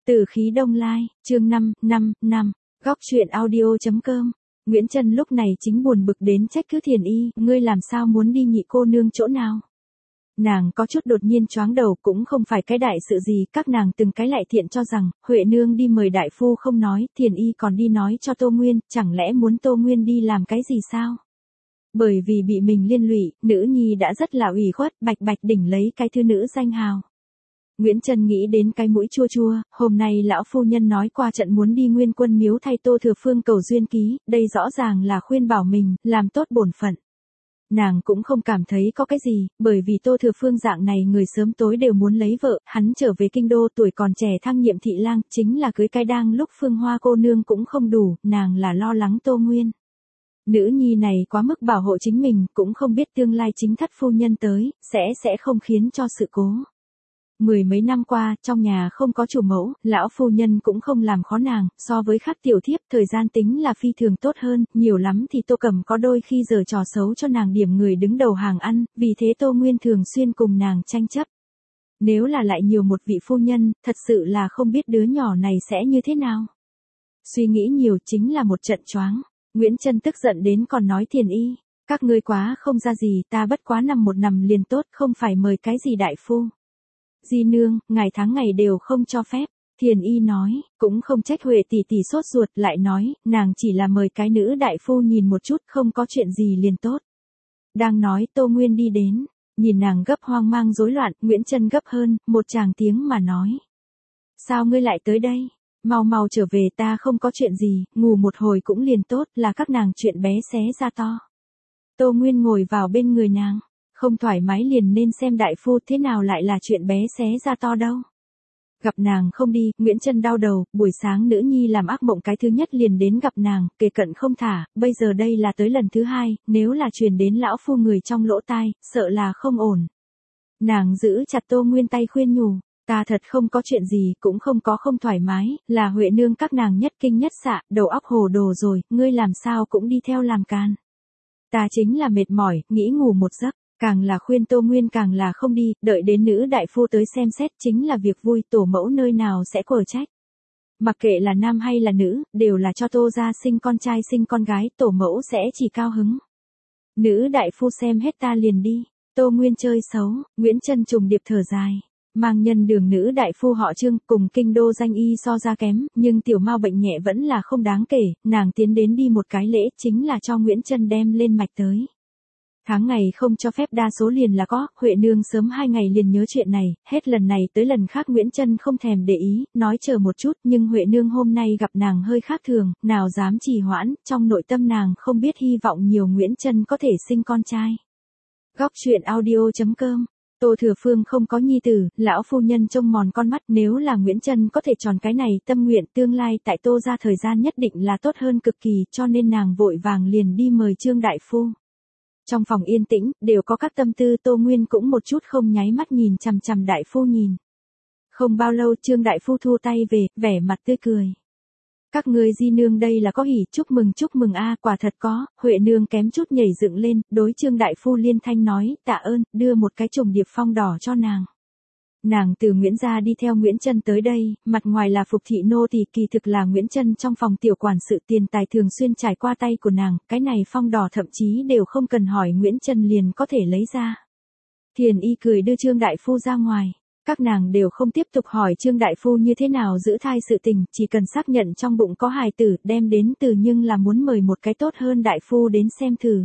Từ khí đông lai, chương 5. Góc truyện audio.com. Nguyễn Trân lúc này chính buồn bực đến trách cứ Thiền Y, ngươi làm sao muốn đi nhị cô nương chỗ nào? Nàng có chút đột nhiên choáng đầu, cũng không phải cái đại sự gì, các nàng từng cái lại thiện cho rằng, Huệ nương đi mời đại phu không nói, Thiền Y còn đi nói cho Tô Nguyên, chẳng lẽ muốn Tô Nguyên đi làm cái gì sao? Bởi vì bị mình liên lụy, nữ nhi đã rất là ủy khuất, bạch bạch đỉnh lấy cái thư nữ danh hào. Nguyễn Trân nghĩ đến cái mũi chua chua, hôm nay lão phu nhân nói qua trận muốn đi Nguyên Quân miếu thay Tô Thừa Phương cầu duyên ký, đây rõ ràng là khuyên bảo mình, làm tốt bổn phận. Nàng cũng không cảm thấy có cái gì, bởi vì Tô Thừa Phương dạng này người sớm tối đều muốn lấy vợ, hắn trở về kinh đô tuổi còn trẻ thăng nhiệm thị lang, chính là cưới cái đang lúc Phương Hoa cô nương cũng không đủ, nàng là lo lắng Tô Nguyên. Nữ nhi này quá mức bảo hộ chính mình, cũng không biết tương lai chính thất phu nhân tới, sẽ không khiến cho sự cố. Mười mấy năm qua, trong nhà không có chủ mẫu, lão phu nhân cũng không làm khó nàng, so với khác tiểu thiếp, thời gian tính là phi thường tốt hơn, nhiều lắm thì Tô Cẩm có đôi khi giờ trò xấu cho nàng điểm người đứng đầu hàng ăn, vì thế Tô Nguyên thường xuyên cùng nàng tranh chấp. Nếu là lại nhiều một vị phu nhân, thật sự là không biết đứa nhỏ này sẽ như thế nào. Suy nghĩ nhiều chính là một trận choáng. Nguyễn Trân tức giận đến còn nói Thiền Y, các ngươi quá không ra gì, ta bất quá nằm một nằm liền tốt, không phải mời cái gì đại phu. Di nương, ngày tháng ngày đều không cho phép. Thiền Y nói, cũng không trách Huệ tỷ tỷ sốt ruột, lại nói, nàng chỉ là mời cái nữ đại phu nhìn một chút, không có chuyện gì liền tốt. Đang nói Tô Nguyên đi đến, nhìn nàng gấp hoang mang rối loạn, Nguyễn Trân gấp hơn, một tràng tiếng mà nói. Sao ngươi lại tới đây? Mau mau trở về, ta không có chuyện gì, ngủ một hồi cũng liền tốt, là các nàng chuyện bé xé ra to. Tô Nguyên ngồi vào bên người nàng. Không thoải mái liền nên xem đại phu, thế nào lại là chuyện bé xé ra to đâu. Gặp nàng không đi, Nguyễn Trân đau đầu, buổi sáng nữ nhi làm ác mộng cái thứ nhất liền đến gặp nàng, kề cận không thả, bây giờ đây là tới lần thứ hai, nếu là truyền đến lão phu người trong lỗ tai, sợ là không ổn. Nàng giữ chặt Tô Nguyên tay khuyên nhủ, ta thật không có chuyện gì, cũng không có không thoải mái, là Huệ nương các nàng nhất kinh nhất xạ, đầu óc hồ đồ rồi, ngươi làm sao cũng đi theo làm can. Ta chính là mệt mỏi, nghĩ ngủ một giấc. Càng là khuyên Tô Nguyên càng là không đi, đợi đến nữ đại phu tới xem xét chính là việc vui, tổ mẫu nơi nào sẽ quở trách. Mặc kệ là nam hay là nữ, đều là cho Tô gia sinh con trai sinh con gái, tổ mẫu sẽ chỉ cao hứng. Nữ đại phu xem hết ta liền đi, Tô Nguyên chơi xấu, Nguyễn Trân trùng điệp thở dài. Mang nhân đường nữ đại phu họ Trương, cùng kinh đô danh y so ra kém, nhưng tiểu mao bệnh nhẹ vẫn là không đáng kể, nàng tiến đến đi một cái lễ, chính là cho Nguyễn Trân đem lên mạch tới. Tháng ngày không cho phép đa số liền là có, Huệ nương sớm 2 ngày liền nhớ chuyện này, hết lần này tới lần khác Nguyễn Trân không thèm để ý, nói chờ một chút, nhưng Huệ nương hôm nay gặp nàng hơi khác thường, nào dám trì hoãn, trong nội tâm nàng không biết hy vọng nhiều Nguyễn Trân có thể sinh con trai. Góc truyện audio.com. Tô Thừa Phương không có nhi tử, lão phu nhân trông mòn con mắt, nếu là Nguyễn Trân có thể tròn cái này tâm nguyện tương lai tại Tô gia thời gian nhất định là tốt hơn cực kỳ, cho nên nàng vội vàng liền đi mời Trương đại phu. Trong phòng yên tĩnh, đều có các tâm tư, Tô Nguyên cũng một chút không nháy mắt nhìn chằm chằm đại phu nhìn. Không bao lâu Trương đại phu thu tay về, vẻ mặt tươi cười. Các ngươi di nương đây là có hỉ, chúc mừng a, quả thật có, Huệ nương kém chút nhảy dựng lên, đối Trương đại phu liên thanh nói, tạ ơn, đưa một cái trùng điệp phong đỏ cho nàng. Nàng từ Nguyễn gia đi theo Nguyễn Trân tới đây, mặt ngoài là phục thị nô thì kỳ thực là Nguyễn Trân trong phòng tiểu quản sự, tiền tài thường xuyên trải qua tay của nàng, cái này phong đỏ thậm chí đều không cần hỏi Nguyễn Trân liền có thể lấy ra. Thiền Y cười đưa Trương đại phu ra ngoài, các nàng đều không tiếp tục hỏi Trương đại phu như thế nào giữ thai sự tình, chỉ cần xác nhận trong bụng có hài tử, đem đến từ, nhưng là muốn mời một cái tốt hơn đại phu đến xem thử.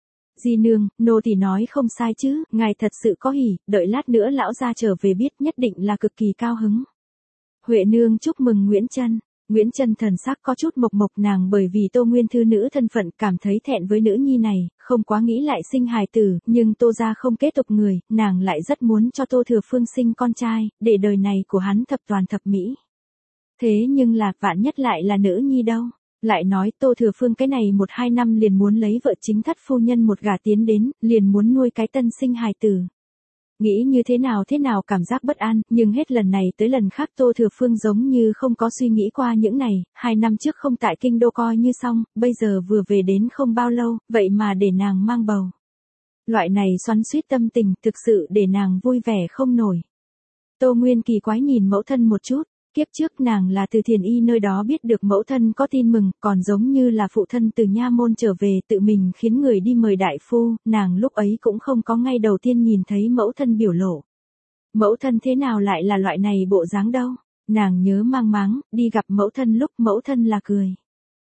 Di nương, nô tỳ nói không sai chứ, ngài thật sự có hỉ, đợi lát nữa lão gia trở về biết nhất định là cực kỳ cao hứng. Huệ nương chúc mừng Nguyễn Trân. Nguyễn Trân thần sắc có chút mộc mộc, nàng bởi vì Tô Nguyên thư nữ thân phận cảm thấy thẹn với nữ nhi này, không quá nghĩ lại sinh hài tử, nhưng Tô gia không kế tục người, nàng lại rất muốn cho Tô Thừa Phương sinh con trai, để đời này của hắn thập toàn thập mỹ. Thế nhưng là, vạn nhất lại là nữ nhi đâu. Lại nói Tô Thừa Phương cái này 1-2 năm liền muốn lấy vợ chính thất phu nhân một gả tiến đến, liền muốn nuôi cái tân sinh hài tử. Nghĩ như thế nào cảm giác bất an, nhưng hết lần này tới lần khác Tô Thừa Phương giống như không có suy nghĩ qua những này, 2 năm trước không tại kinh đô coi như xong, bây giờ vừa về đến không bao lâu, vậy mà để nàng mang bầu. Loại này xoắn xuýt tâm tình thực sự để nàng vui vẻ không nổi. Tô Nguyên kỳ quái nhìn mẫu thân một chút, Kiếp trước nàng là từ Thiền Y nơi đó biết được mẫu thân có tin mừng, còn giống như là phụ thân từ nha môn trở về tự mình khiến người đi mời đại phu, nàng lúc ấy cũng không có ngay đầu tiên nhìn thấy mẫu thân biểu lộ. Mẫu thân thế nào lại là loại này bộ dáng đâu, nàng nhớ mang máng, đi gặp mẫu thân lúc mẫu thân là cười.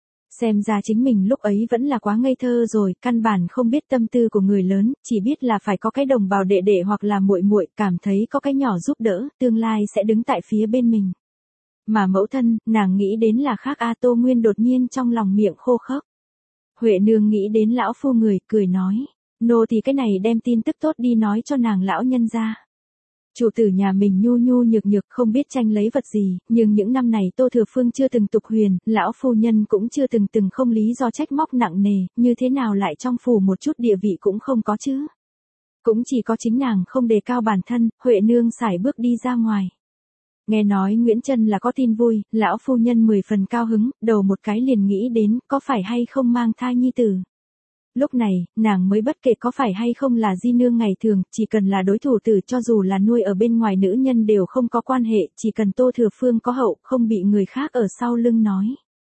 Xem ra chính mình lúc ấy vẫn là quá ngây thơ rồi, căn bản không biết tâm tư của người lớn, chỉ biết là phải có cái đồng bào đệ đệ hoặc là muội muội, cảm thấy có cái nhỏ giúp đỡ, tương lai sẽ đứng tại phía bên mình. Mà mẫu thân, nàng nghĩ đến là khác a. Tô Nguyên đột nhiên trong lòng miệng khô khốc. Huệ nương nghĩ đến lão phu người, cười nói, nô thì cái này đem tin tức tốt đi nói cho nàng lão nhân gia. Chủ tử nhà mình nhu nhu nhược nhược không biết tranh lấy vật gì, nhưng những năm này Tô Thừa Phương chưa từng tục huyền, lão phu nhân cũng chưa từng không lý do trách móc nặng nề, như thế nào lại trong phủ một chút địa vị cũng không có chứ. Cũng chỉ có chính nàng không đề cao bản thân, Huệ nương sải bước đi ra ngoài. Nghe nói Nguyễn Trân là có tin vui, lão phu nhân 10 phần cao hứng, đầu một cái liền nghĩ đến có phải hay không mang thai nhi tử. Lúc này, nàng mới bất kể có phải hay không là di nương ngày thường, chỉ cần là đối thủ tử cho dù là nuôi ở bên ngoài nữ nhân đều không có quan hệ, chỉ cần Tô Thừa Phương có hậu, không bị người khác ở sau lưng nói.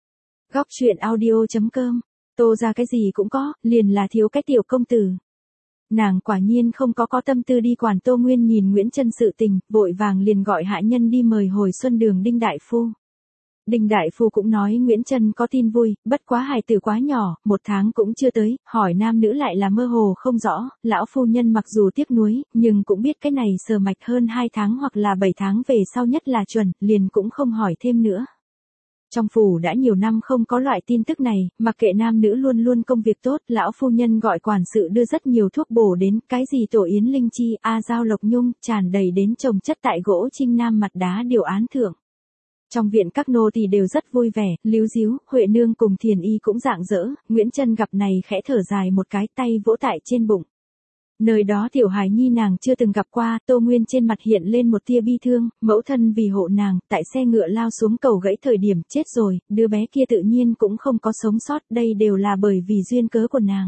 Góc truyện audio.com, Tô ra cái gì cũng có, liền là thiếu cái tiểu công tử. Nàng quả nhiên không có tâm tư đi quản Tô Nguyên nhìn Nguyễn Trân sự tình, vội vàng liền gọi hạ nhân đi mời hồi xuân đường Đinh Đại Phu. Đinh Đại Phu cũng nói Nguyễn Trân có tin vui, bất quá hài tử quá nhỏ, 1 tháng cũng chưa tới, hỏi nam nữ lại là mơ hồ không rõ, lão phu nhân mặc dù tiếc nuối, nhưng cũng biết cái này sờ mạch hơn 2 tháng hoặc là 7 tháng về sau nhất là chuẩn, liền cũng không hỏi thêm nữa. Trong phủ đã nhiều năm không có loại tin tức này, mặc kệ nam nữ luôn luôn công việc tốt, lão phu nhân gọi quản sự đưa rất nhiều thuốc bổ đến, cái gì tổ yến linh chi, dao lộc nhung, tràn đầy đến chồng chất tại gỗ trinh nam mặt đá điều án thượng. Trong viện các nô tỳ đều rất vui vẻ, líu díu, Huệ nương cùng Thiền Y cũng rạng rỡ, Nguyễn Trân gặp này khẽ thở dài một cái, tay vỗ tại trên bụng. Nơi đó tiểu hài nhi nàng chưa từng gặp qua, Tô Nguyên trên mặt hiện lên một tia bi thương, mẫu thân vì hộ nàng, tại xe ngựa lao xuống cầu gãy thời điểm chết rồi, đứa bé kia tự nhiên cũng không có sống sót, đây đều là bởi vì duyên cớ của nàng.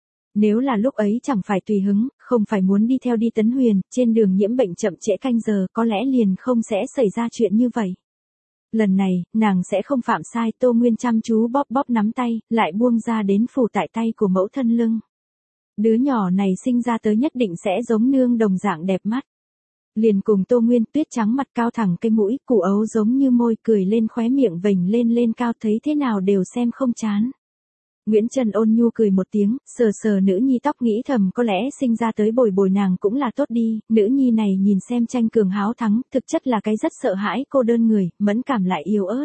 Nếu là lúc ấy chẳng phải tùy hứng, không phải muốn đi theo đi Tấn Huyền, trên đường nhiễm bệnh chậm trễ canh giờ, có lẽ liền không sẽ xảy ra chuyện như vậy. Lần này, nàng sẽ không phạm sai, Tô Nguyên chăm chú bóp nắm tay, lại buông ra đến phủ tại tay của mẫu thân lưng. Đứa nhỏ này sinh ra tới nhất định sẽ giống nương đồng dạng đẹp mắt. Liền cùng Tô Nguyên tuyết trắng mặt cao thẳng cây mũi, củ ấu giống như môi cười lên khóe miệng vểnh lên cao thấy thế nào đều xem không chán. Nguyễn Trân ôn nhu cười một tiếng, sờ nữ nhi tóc nghĩ thầm có lẽ sinh ra tới bồi nàng cũng là tốt đi, nữ nhi này nhìn xem tranh cường háo thắng, thực chất là cái rất sợ hãi cô đơn người, mẫn cảm lại yếu ớt.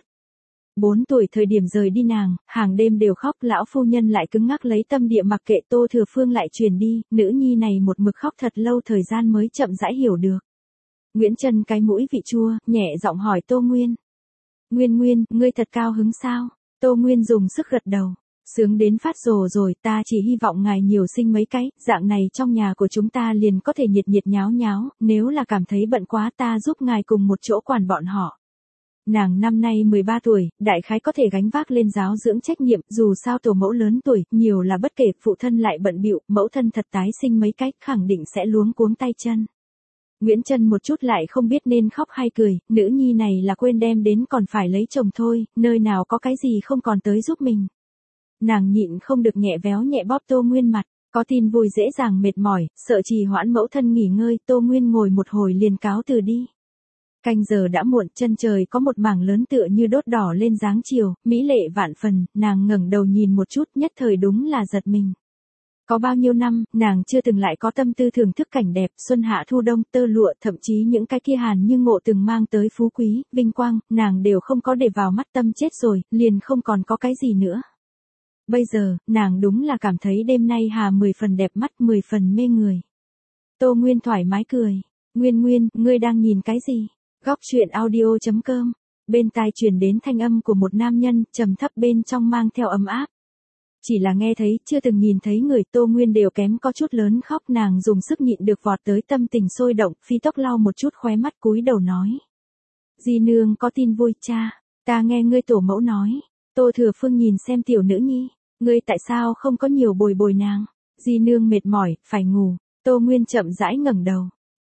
4 tuổi thời điểm rời đi nàng, hàng đêm đều khóc, lão phu nhân lại cứng ngắc lấy tâm địa mặc kệ Tô Thừa Phương lại truyền đi, nữ nhi này một mực khóc thật lâu thời gian mới chậm rãi hiểu được. Nguyễn Trân cái mũi vị chua, nhẹ giọng hỏi Tô Nguyên. Nguyên, ngươi thật cao hứng sao? Tô Nguyên dùng sức gật đầu. Sướng đến phát rồ rồi, ta chỉ hy vọng ngài nhiều sinh mấy cái, dạng này trong nhà của chúng ta liền có thể nhiệt nháo, nếu là cảm thấy bận quá ta giúp ngài cùng một chỗ quản bọn họ. Nàng năm nay 13 tuổi, đại khái có thể gánh vác lên giáo dưỡng trách nhiệm, dù sao tổ mẫu lớn tuổi, nhiều là bất kể, phụ thân lại bận bịu, mẫu thân thật tái sinh mấy cách, khẳng định sẽ luống cuống tay chân. Nguyễn Trân một chút lại không biết nên khóc hay cười, nữ nhi này là quên đem đến còn phải lấy chồng thôi, nơi nào có cái gì không còn tới giúp mình. Nàng nhịn không được nhẹ véo nhẹ bóp Tô Nguyên mặt, có tin vui dễ dàng mệt mỏi, sợ trì hoãn mẫu thân nghỉ ngơi, Tô Nguyên ngồi một hồi liền cáo từ đi. Canh giờ đã muộn, chân trời có một mảng lớn tựa như đốt đỏ lên dáng chiều, mỹ lệ vạn phần, nàng ngẩng đầu nhìn một chút, nhất thời đúng là giật mình. Có bao nhiêu năm, nàng chưa từng lại có tâm tư thưởng thức cảnh đẹp, xuân hạ thu đông, tơ lụa, thậm chí những cái kia hàn như ngộ từng mang tới phú quý, vinh quang, nàng đều không có để vào mắt, tâm chết rồi, liền không còn có cái gì nữa. Bây giờ, nàng đúng là cảm thấy đêm nay hà 10 phần đẹp mắt, 10 phần mê người. Tô Nguyên thoải mái cười. Nguyên, ngươi đang nhìn cái gì? Góc truyện audio.com. Bên tai truyền đến thanh âm của một nam nhân, trầm thấp bên trong mang theo ấm áp. Chỉ là nghe thấy, chưa từng nhìn thấy người, Tô Nguyên đều kém có chút lớn khóc, nàng dùng sức nhịn được vọt tới, tâm tình sôi động, phi tóc lau một chút khóe mắt cúi đầu nói. Di nương có tin vui cha, ta nghe ngươi tổ mẫu nói. Tô Thừa Phương nhìn xem tiểu nữ nhi, ngươi tại sao không có nhiều bồi nàng? Di nương mệt mỏi, phải ngủ. Tô Nguyên chậm rãi ngẩng đầu,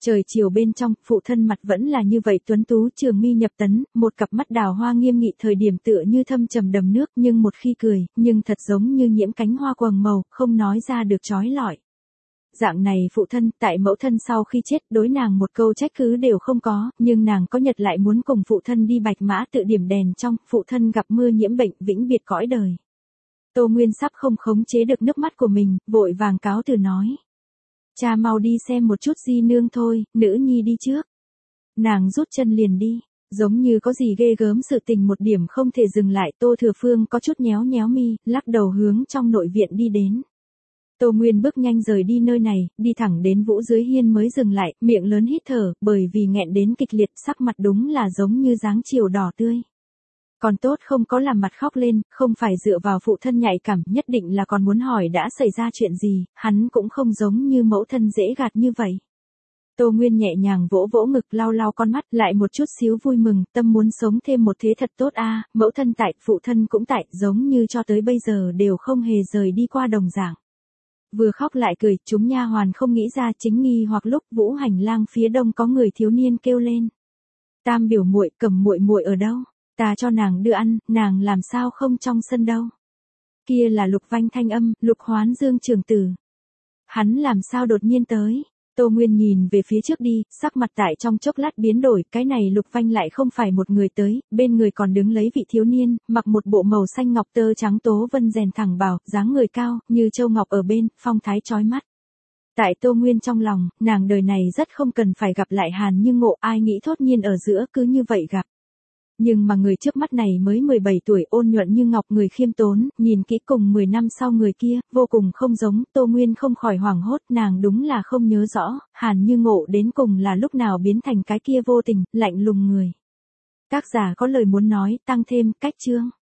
Trời chiều bên trong, phụ thân mặt vẫn là như vậy tuấn tú trường mi nhập tấn, một cặp mắt đào hoa nghiêm nghị thời điểm tựa như thâm trầm đầm nước nhưng một khi cười, nhưng thật giống như nhiễm cánh hoa quầng màu, không nói ra được trói lọi. Dạng này phụ thân, tại mẫu thân sau khi chết đối nàng một câu trách cứ đều không có, nhưng nàng có nhật lại muốn cùng phụ thân đi Bạch Mã tự điểm đèn trong, phụ thân gặp mưa nhiễm bệnh vĩnh biệt cõi đời. Tô Nguyên sắp không khống chế được nước mắt của mình, vội vàng cáo từ nói. Cha mau đi xem một chút di nương thôi, nữ nhi đi trước. Nàng rút chân liền đi, giống như có gì ghê gớm sự tình một điểm không thể dừng lại. Tô Thừa Phương có chút nhéo nhéo mi, lắc đầu hướng trong nội viện đi đến. Tô Nguyên bước nhanh rời đi nơi này, đi thẳng đến Vũ dưới hiên mới dừng lại, miệng lớn hít thở, bởi vì nghẹn đến kịch liệt, sắc mặt đúng là giống như dáng chiều đỏ tươi. Còn tốt không có làm mặt khóc lên, không phải dựa vào phụ thân nhạy cảm, nhất định là còn muốn hỏi đã xảy ra chuyện gì, hắn cũng không giống như mẫu thân dễ gạt như vậy. Tô Nguyên nhẹ nhàng vỗ vỗ ngực, lau lau con mắt, lại một chút xíu vui mừng, tâm muốn sống thêm một thế thật tốt a, mẫu thân tại, phụ thân cũng tại, giống như cho tới bây giờ đều không hề rời đi qua đồng dạng. Vừa khóc lại cười, chúng nha hoàn không nghĩ ra chính nghi hoặc lúc Vũ hành lang phía đông có người thiếu niên kêu lên. Tam biểu muội, Cẩm muội muội ở đâu? Ta cho nàng đưa ăn, nàng làm sao không trong sân đâu. Kia là Lục Vanh thanh âm, Lục Hoán Dương trưởng tử. Hắn làm sao đột nhiên tới? Tô Nguyên nhìn về phía trước đi, sắc mặt tại trong chốc lát biến đổi, cái này Lục Vanh lại không phải một người tới, bên người còn đứng lấy vị thiếu niên, mặc một bộ màu xanh ngọc tơ trắng tố vân rèn thẳng bào, dáng người cao, như châu ngọc ở bên, phong thái chói mắt. Tại Tô Nguyên trong lòng, nàng đời này rất không cần phải gặp lại Hàn Như Ngộ, ai nghĩ thốt nhiên ở giữa cứ như vậy gặp. Nhưng mà người trước mắt này mới 17 tuổi, ôn nhuận như ngọc, người khiêm tốn, nhìn kỹ cùng 10 năm sau người kia, vô cùng không giống. Tô Nguyên không khỏi hoảng hốt, nàng đúng là không nhớ rõ, Hàn Như Ngộ đến cùng là lúc nào biến thành cái kia vô tình, lạnh lùng người. Tác giả có lời muốn nói, tăng thêm, cách chương.